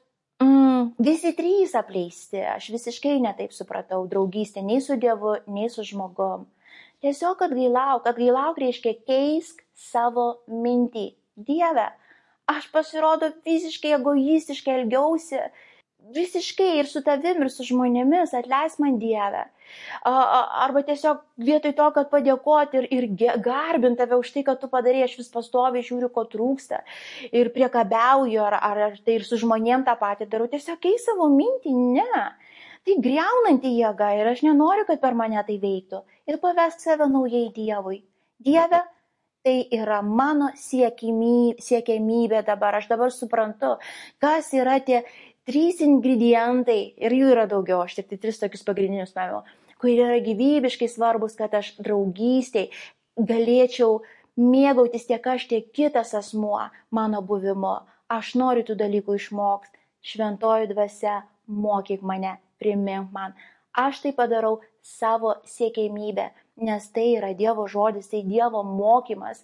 visi 3 apleisti, aš visiškai netaip supratau draugystę nei su Dievu, nei su žmogum. Tiesiog atgailauk reiškia keisk savo mintį. Dieve, aš pasirodo visiškai egoistiškai elgiausi, visiškai ir su tavim, ir su žmonėmis, atleisk man Dieve. Arba tiesiog vietoj to, kad padėkoti ir garbint tave už tai, kad tu padarėjai, aš vis pastoviai žiūriu, ko trūksta. Ir priekabiauju, ar tai ir su žmonėm tą patį darau. Tiesiog keis savo mintį, ne. Tai griaunanti jėga ir aš nenoriu, kad per mane tai veiktų. Ir pavesk save naujai Dievui. Dieve, tai yra mano siekiamybė dabar. Aš dabar suprantu, kas yra tie 3 ingredientai, ir jų yra daugiau, aš tik 3 tokius pagrindinius paėmiau, kurie yra gyvybiškai svarbus, kad aš draugystėj galėčiau mėgautis tiek aš, tiek kitas asmuo mano buvimu. Aš noriu tų dalykų išmokti. Šventoji dvasia, mokyk mane, primink man. Aš tai padarau savo siekiamybę, nes tai yra Dievo žodis, tai Dievo mokymas,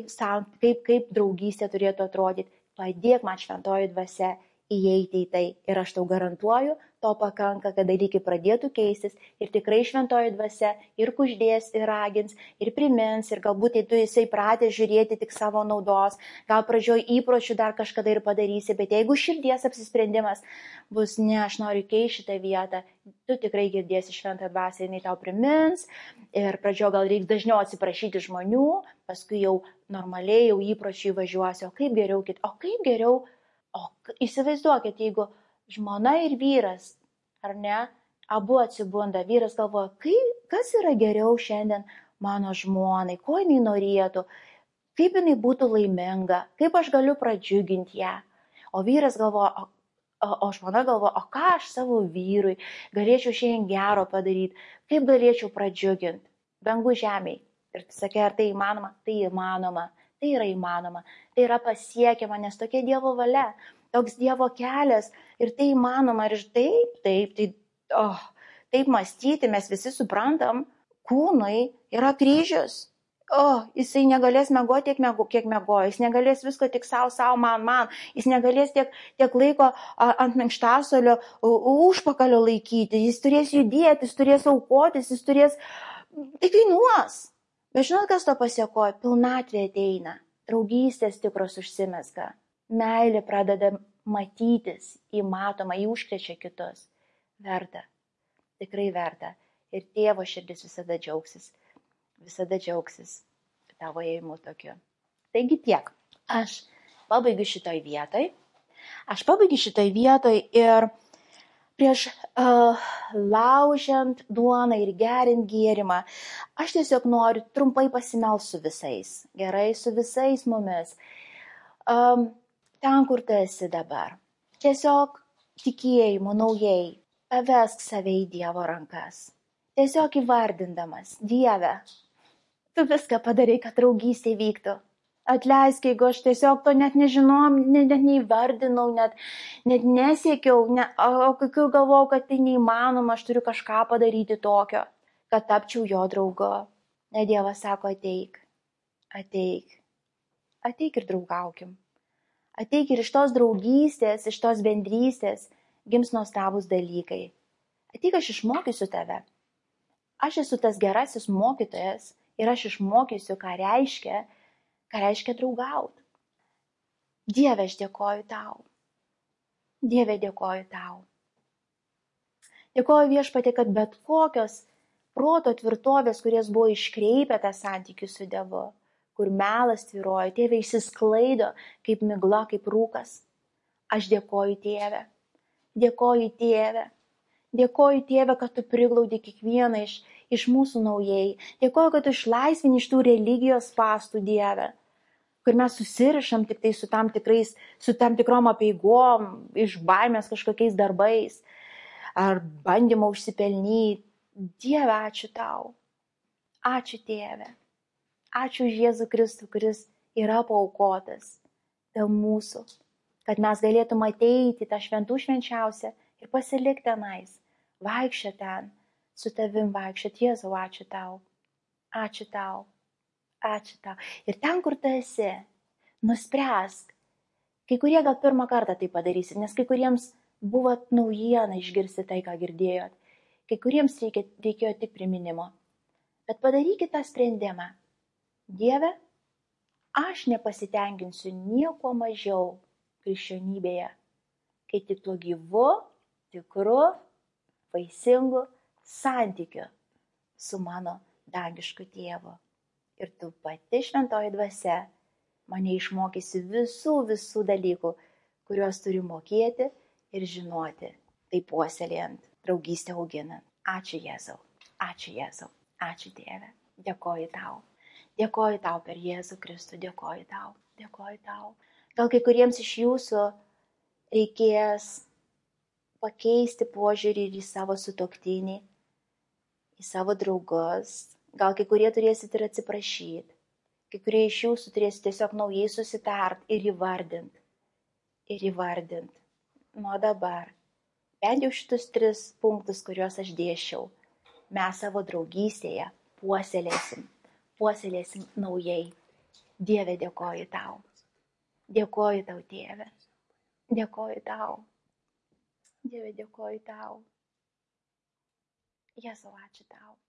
kaip draugystė turėtų atrodyti. Padėk man, šventoji dvasia, įeiti į tai. Ir aš tau garantuoju, to pakanka, kad dalykai pradėtų keistis ir tikrai šventoji dvasia ir kuždės, ir ragins, ir primins, ir galbūt tai tu jisai pratęs žiūrėti tik savo naudos, gal pradžioj įpročių dar kažkada ir padarysi, bet jeigu širdies apsisprendimas bus, ne, aš noriu keisti šitą vietą, tu tikrai girdėsi šventą dvasią, jinai tau primins ir pradžioje gal reiks dažniau atsiprašyti žmonių, paskui jau normaliai, jau įpročiai važiuosiu, o kaip geriau, įsivaizduokit, jeigu žmona ir vyras, ar ne, abu atsibunda, vyras galvoja, kas yra geriau šiandien mano žmonai, ko jinai norėtų, kaip jinai būtų laiminga, kaip aš galiu pradžiuginti ją. O vyras galvoja, o žmona galvoja, o ką aš savo vyrui galėčiau šiandien gero padaryti, kaip galėčiau pradžiuginti, dangu žemiai. Ir tu sakai, ar tai įmanoma? Tai įmanoma, tai yra įmanoma, tai yra pasiekiama, nes tokia Dievo valia, toks Dievo kelias ir tai įmanoma. Ir taip mąstyti, mes visi suprantam, kūnui yra kryžius. Jisai negalės miegoti kiek miegojo, jis negalės visko tik savo, man, jis negalės tiek laiko ant minkštasolio užpakalio laikyti, jis turės judėti, jis turės aukotis, tai kainuos. Bet žinot, kas to pasiekoja? Pilnatvė ateina, draugystės tikros užsimezga, meilė pradeda matytis, įmatoma, užkrečia kitus. Verta, tikrai verta. Ir tėvo širdis visada džiaugsis tavo ėjimu tokiu. Taigi tiek. Aš pabaigiu šitoj vietoj ir prieš laužiant duoną ir geriant gėrimą, aš tiesiog noriu trumpai pasimelst su visais. Gerai, su visais mumis. Ten, kur tu esi dabar. Tiesiog tikėjimu naujai pavesk save į Dievo rankas. Tiesiog įvardindamas, Dieve, tu viską padarai, kad draugystė vyktų. Atleisk, jeigu aš tiesiog to net nežinojom, net neįvardinau, net nesiekiau, o kai galvojau, kad tai neįmanoma, aš turiu kažką padaryti tokio, kad tapčiau jo draugu. Ne, Dievas sako, ateik ir draugaukim. Ateik ir iš tos draugystės, iš tos bendrystės gims nuostabūs dalykai. Ateik, aš išmokysiu tave. Aš esu tas gerasis mokytojas ir aš išmokysiu, ką reiškia draugauti. Dieve, aš dėkoju tau. Dieve, dėkoju tau. Dėkoju Viešpatie, kad bet kokios proto tvirtovės, kurios buvo iškreipę tą santykių su Dievu, kur melas tvyrojo, Tėve, išsisklaido kaip migla, kaip rūkas. Aš dėkoju Tėve. Dėkoju Tėve. Dėkoju Tėve, kad tu priglaudi kiekvieną iš mūsų naujai. Dėkoju, kad tu išlaisvini iš tų religijos spąstų, Dieve, kur mes susirišam tik tai su tam tikrom apeigom, iš baimės kažkokiais darbais, ar bandymo užsipelnyti. Dieve, ačiū tau. Ačiū Tėve. Ačiū už Jėzų Kristų, kuris yra paaukotas dėl mūsų, kad mes galėtum ateiti tą šventų švenčiausią ir pasilikti tenais, vaikščioti ten, su tavim vaikščioti. Jėzau, ačiū tau. Ačiū tau. Ačiū tau. Ir ten, kur tu esi, nuspręsk. Kai kurie gal pirmą kartą tai padarysit, nes kai kuriems buvo naujiena išgirsti tai, ką girdėjot. Kai kuriems reikėjo tik priminimo. Bet padarykit tą sprendimą. Dieve, aš nepasitenkinsiu nieko mažiau krikščionybėje, kai tik tuo gyvu, tikru, vaisingu santykiu su mano dangišku Tėvu. Ir tu pati šventoji dvasia mane išmokysi visų dalykų, kuriuos turiu mokėti ir žinoti, tai puoselėjant, draugystę auginant. Ačiū Jėzau, ačiū Jėzau, ačiū Tėve, dėkoju tau. Dėkoju tau per Jėzų Kristų, dėkoju tau, dėkoju tau. Gal kai kuriems iš jūsų reikės pakeisti požiūrį ir į savo sutuoktinį, į savo draugus. Gal kai kurie turėsit ir atsiprašyti. Kai kurie iš jūsų turėsit tiesiog naujai susitart ir įvardint. Nuo dabar. Bent jau šitus 3 punktus, kuriuos aš dėsčiau, mes savo draugystėje puoselėsim naujai. Dieve, dėkoju tau. Dėkoju tau, Tėve. Dėkoju tau. Dieve, dėkoju tau. Jėzau, ačiū tau.